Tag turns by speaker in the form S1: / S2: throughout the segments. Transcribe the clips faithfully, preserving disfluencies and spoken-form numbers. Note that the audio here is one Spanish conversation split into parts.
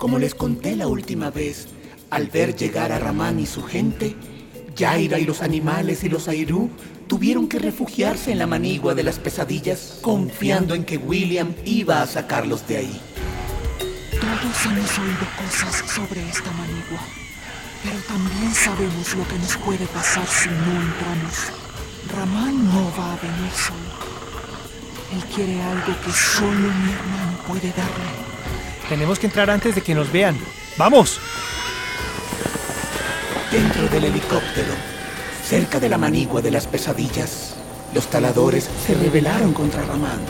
S1: Como les conté la última vez, al ver llegar a Ramán y su gente, Yaira y los animales y los Airú tuvieron que refugiarse en la manigua de las pesadillas, confiando en que William iba a sacarlos de ahí.
S2: Todos hemos oído cosas sobre esta manigua, pero también sabemos lo que nos puede pasar si no entramos. Ramán no va a venir solo. Él quiere algo que solo mi hermano puede darle.
S3: Tenemos que entrar antes de que nos vean. ¡Vamos!
S1: Dentro del helicóptero, cerca de la manigua de las pesadillas, los taladores se rebelaron contra Ramán.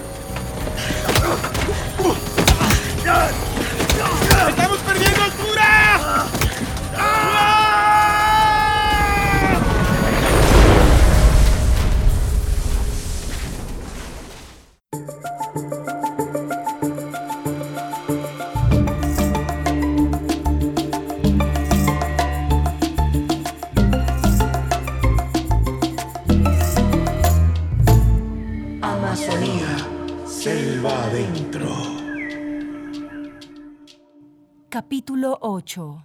S3: ¡Estamos perdiendo altura!
S1: Amazonía, selva adentro.
S4: Capítulo ocho.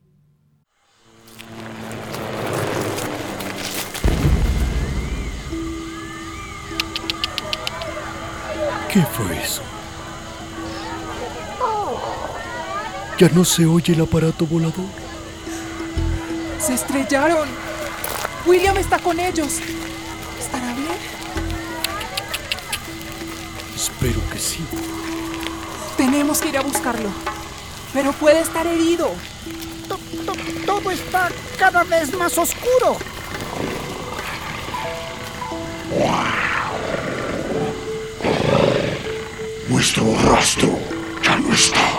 S5: ¿Qué fue eso? Ya no se oye el aparato volador.
S2: ¡Se estrellaron! ¡William está con ellos! ¿Estará bien?
S5: Espero que sí.
S2: Tenemos que ir a buscarlo. Pero puede estar herido.
S6: Todo está cada vez más oscuro.
S7: Nuestro rastro ya no está.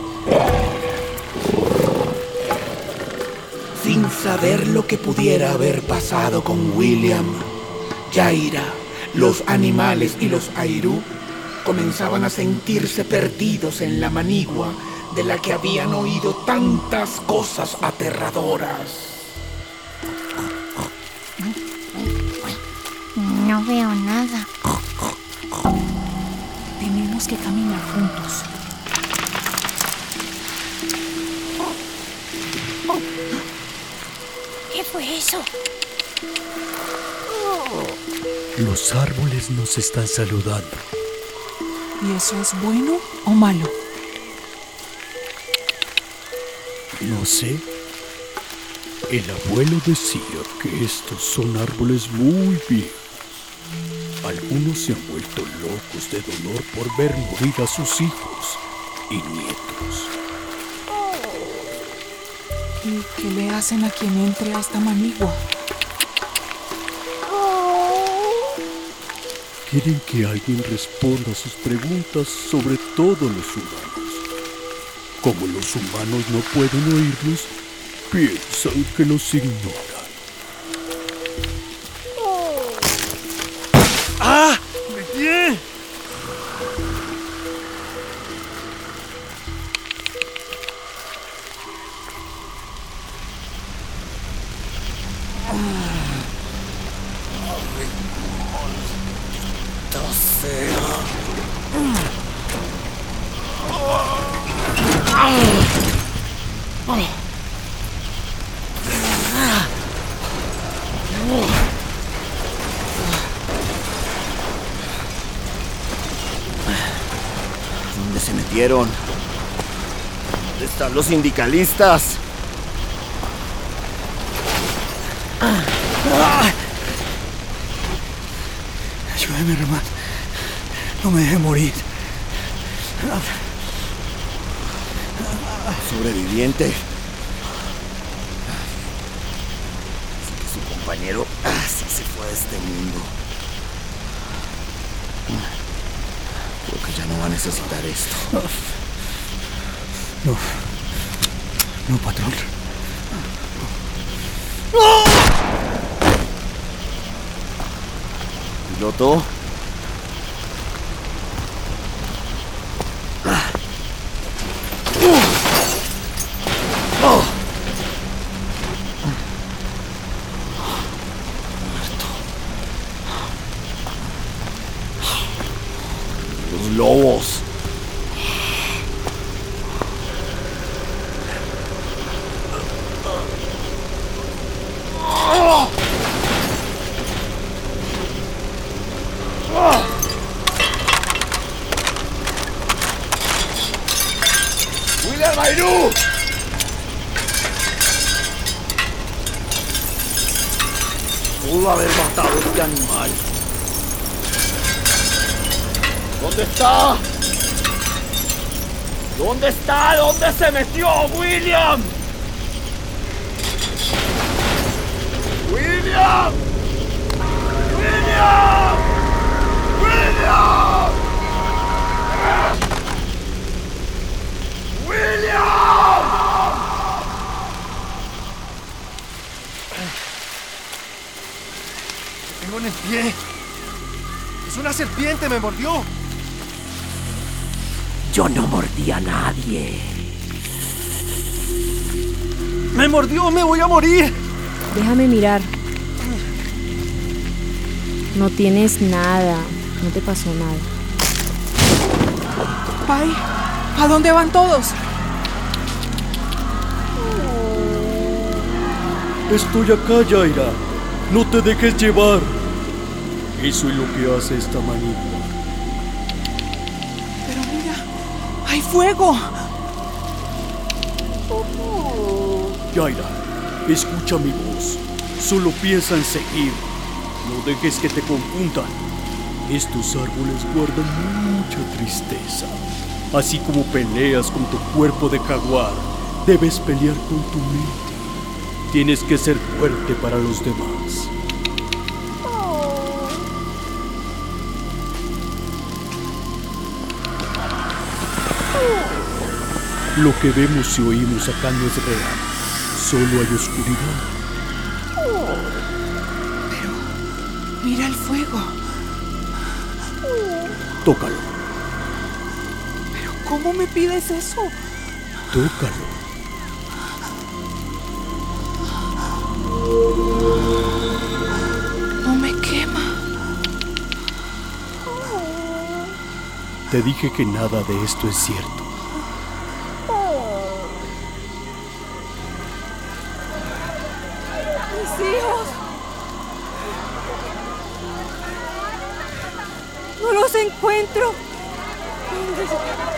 S1: Sin saber lo que pudiera haber pasado con William, Yaira, los animales y los Airú comenzaban a sentirse perdidos en la manigua de la que habían oído tantas cosas aterradoras.
S8: No veo nada.
S2: Tenemos que caminar juntos.
S8: ¿Qué fue eso?
S5: Los árboles nos están saludando.
S2: ¿Y eso es bueno o malo?
S5: No sé. El abuelo decía que estos son árboles muy viejos. Algunos se han vuelto locos de dolor por ver morir a sus hijos y nietos.
S2: ¿Y qué le hacen a quien entre a esta manigua?
S5: Quieren que alguien responda a sus preguntas sobre todos los humanos. Como los humanos no pueden oírlos, piensan que los ignoran.
S3: ¡Ah! ¡Me ¡Bien!
S9: ¿Dónde se metieron? ¿Dónde están los sindicalistas?
S6: Ayúdame, Ramán. No me deje morir.
S9: Sobreviviente. Así que su compañero así se fue de este mundo. Creo que ya no va a necesitar esto.
S6: No. No, patrón.
S9: ¿Piloto? Los lobos. ¡William Airú! Pudo haber matado a este animal. ¿Dónde está? ¿Dónde está? ¿Dónde se metió William? ¡William! ¡William! ¡William! ¡William!
S10: ¿Qué tengo en el pie? ¡Es una serpiente! ¡Me mordió!
S1: Yo no mordí a nadie.
S10: ¡Me mordió! ¡Me voy a morir!
S11: Déjame mirar. No tienes nada. No te pasó nada.
S2: Pai, ¿a dónde van todos?
S5: Estoy acá, Yaira. No te dejes llevar. Eso es lo que hace esta manigua.
S2: Pero mira, hay fuego.
S5: Yaira, escucha mi voz. Solo piensa en seguir. No dejes que te confundan. Estos árboles guardan mucha tristeza. Así como peleas con tu cuerpo de jaguar, debes pelear con tu mente. Tienes que ser fuerte para los demás. Lo que vemos y oímos acá no es real. Solo hay oscuridad.
S2: Pero mira el fuego.
S5: Tócalo.
S2: ¿Pero cómo me pides eso?
S5: Tócalo.
S2: No me quema.
S5: Te dije que nada de esto es cierto.
S2: Mis hijos. No los encuentro. ¿Dónde están?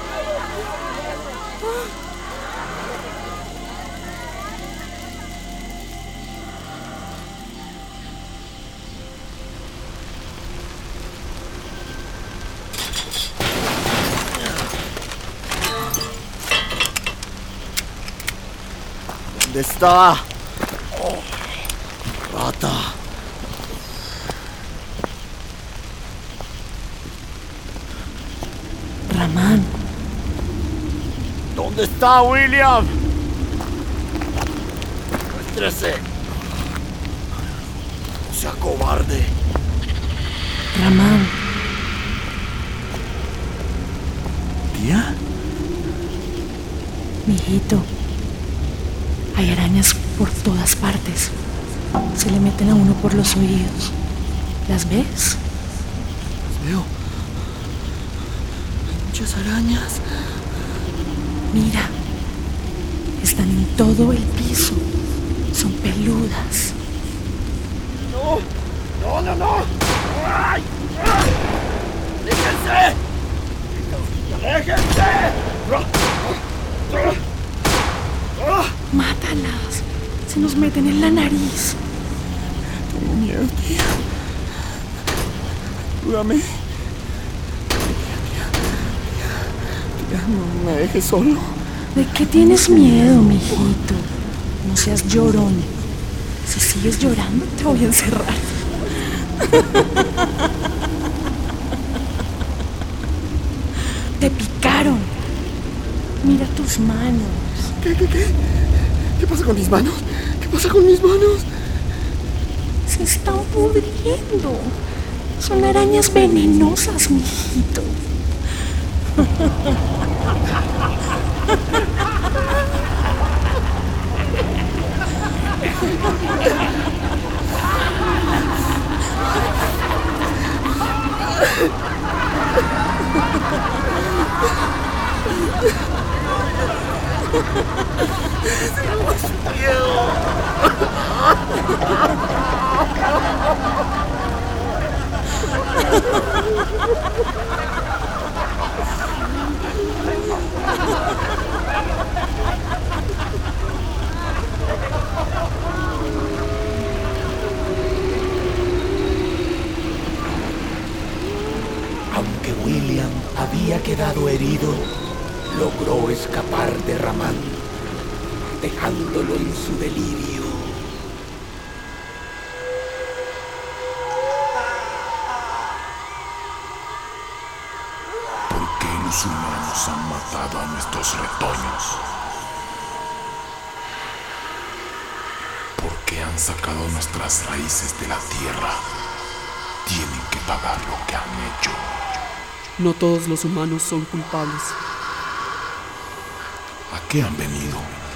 S9: ¿Dónde está? Oh, rata.
S11: Ramán.
S9: ¿Dónde está William? Muéstrese. No sea cobarde.
S11: Ramán.
S1: ¿Tía?
S11: Mijito. Hay arañas por todas partes. Se le meten a uno por los oídos. ¿Las ves?
S2: Las veo. Hay muchas arañas.
S11: Mira. Están en todo el piso. Son peludas.
S9: No, no, no, no. ¡Ay! ¡Ay! ¡Déjense! ¡Déjense!
S11: Mátalas. Se nos meten en la nariz.
S1: Tengo miedo, tía. Ayúdame. Tía, tía, tía, tía, no me dejes solo.
S11: ¿De qué tienes miedo, mijito? No seas llorón. Si sigues llorando, te voy a encerrar. Te picaron. Mira tus manos.
S1: ¿Qué, qué, qué? ¿Qué pasa con mis manos? ¿Qué pasa con mis manos?
S11: Se están pudriendo. Son arañas venenosas, mijito.
S1: quedado herido, logró escapar de Ramán, dejándolo en su delirio.
S7: ¿Por qué los humanos han matado a nuestros retoños? ¿Por qué han sacado nuestras raíces de la tierra? Tienen que pagar lo que han hecho.
S12: No todos los humanos son culpables.
S7: ¿A qué han venido?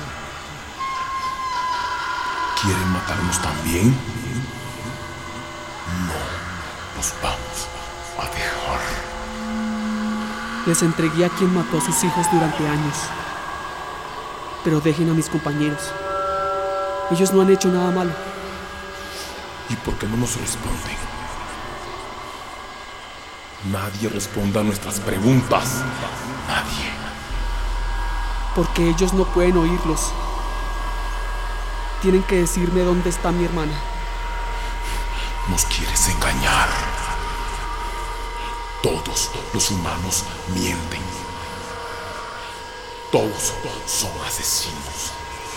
S7: ¿Quieren matarnos también? No, los vamos a dejar.
S12: Les entregué a quien mató a sus hijos durante años. Pero dejen a mis compañeros. Ellos no han hecho nada malo.
S7: ¿Y por qué no nos responden? Nadie responde a nuestras preguntas. Nadie.
S12: Porque ellos no pueden oírlos. Tienen que decirme dónde está mi hermana.
S7: Nos quieres engañar. Todos los humanos mienten. Todos son asesinos.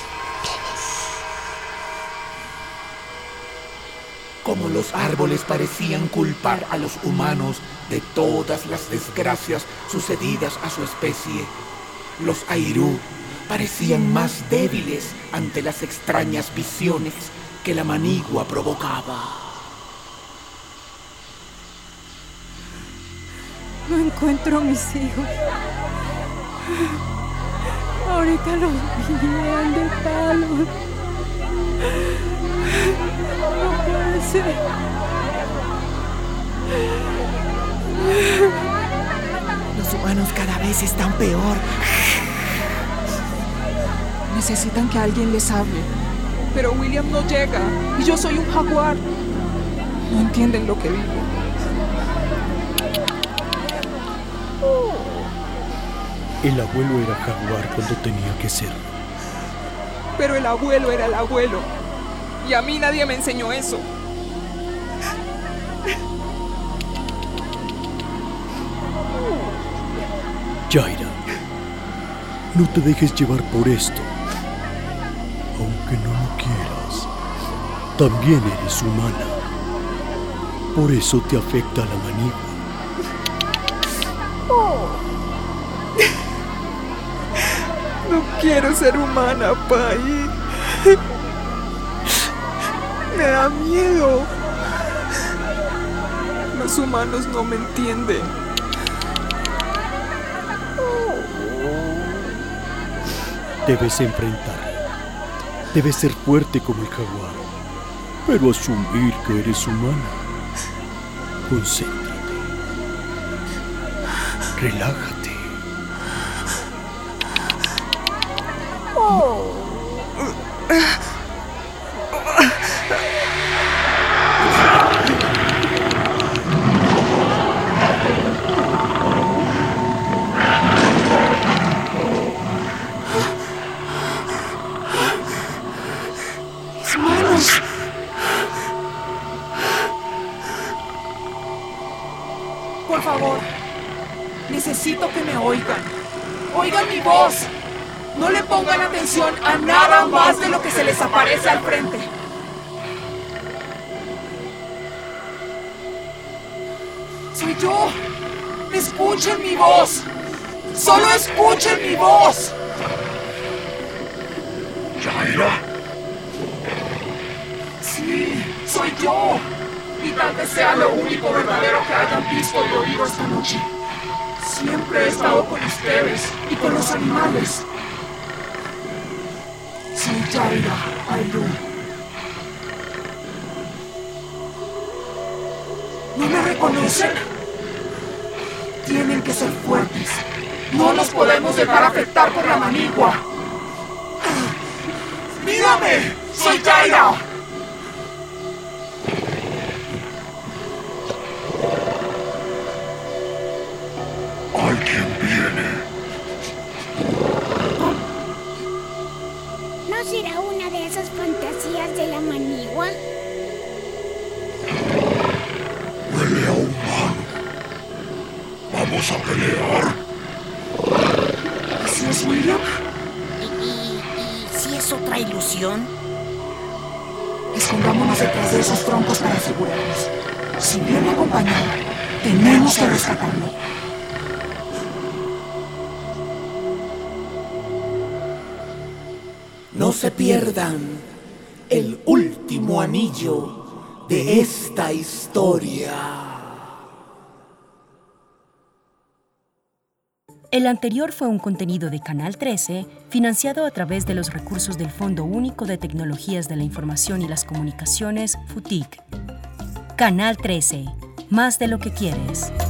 S1: Como los árboles parecían culpar a los humanos de todas las desgracias sucedidas a su especie, los Airú parecían más débiles ante las extrañas visiones que la manigua provocaba.
S11: No encuentro a mis hijos. Ahorita los vinieron de palos. No puede ser.
S2: Los humanos cada vez están peor.
S6: Necesitan que alguien les hable. Pero William no llega. Y yo soy un jaguar. No entienden lo que digo.
S5: El abuelo era jaguar cuando tenía que serlo.
S6: Pero el abuelo era el abuelo. Y a mí nadie me enseñó eso.
S5: Jaira, no te dejes llevar por esto. Aunque no lo quieras, también eres humana. Por eso te afecta la manigua.
S6: No quiero ser humana, Pai. Me da miedo. Los humanos no me entienden.
S5: Debes enfrentarla. Debes ser fuerte como el jaguar, pero asumir que eres humana. Concéntrate. Relájate.
S6: Por favor, necesito que me oigan. Oigan mi voz. No le pongan atención a nada más de lo que se les aparece al frente. Soy yo. Escuchen mi voz. Solo escuchen mi voz.
S7: ¿Jaira?
S6: Sí, soy yo. Y tal vez sea lo único verdadero que hayan visto y oído esta noche. Siempre he estado con ustedes y con los animales. Soy Jaira Airú. ¿No me reconocen? Tienen que ser fuertes. No nos podemos dejar afectar por la manigua. ¡Mírame! ¡Soy Jaira!
S7: Alguien viene.
S8: ¿No será una de esas fantasías de la manigua?
S7: Huele a humano. Vamos a pelear.
S6: William?
S13: ¿Y, y, y si es otra ilusión?
S6: Escondámonos detrás de esos troncos para asegurarnos. Si viene acompañado, tenemos que rescatarlo.
S1: No se pierdan el último anillo de esta historia.
S4: El anterior fue un contenido de Canal trece, financiado a través de los recursos del Fondo Único de Tecnologías de la Información y las Comunicaciones, FUTIC. Canal trece, más de lo que quieres.